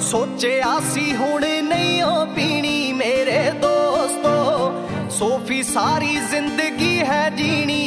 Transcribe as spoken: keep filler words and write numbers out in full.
सोचिया सी हुण नहीं ओ पीनी मेरे दोस्तों, सोफी सारी जिंदगी है जीनी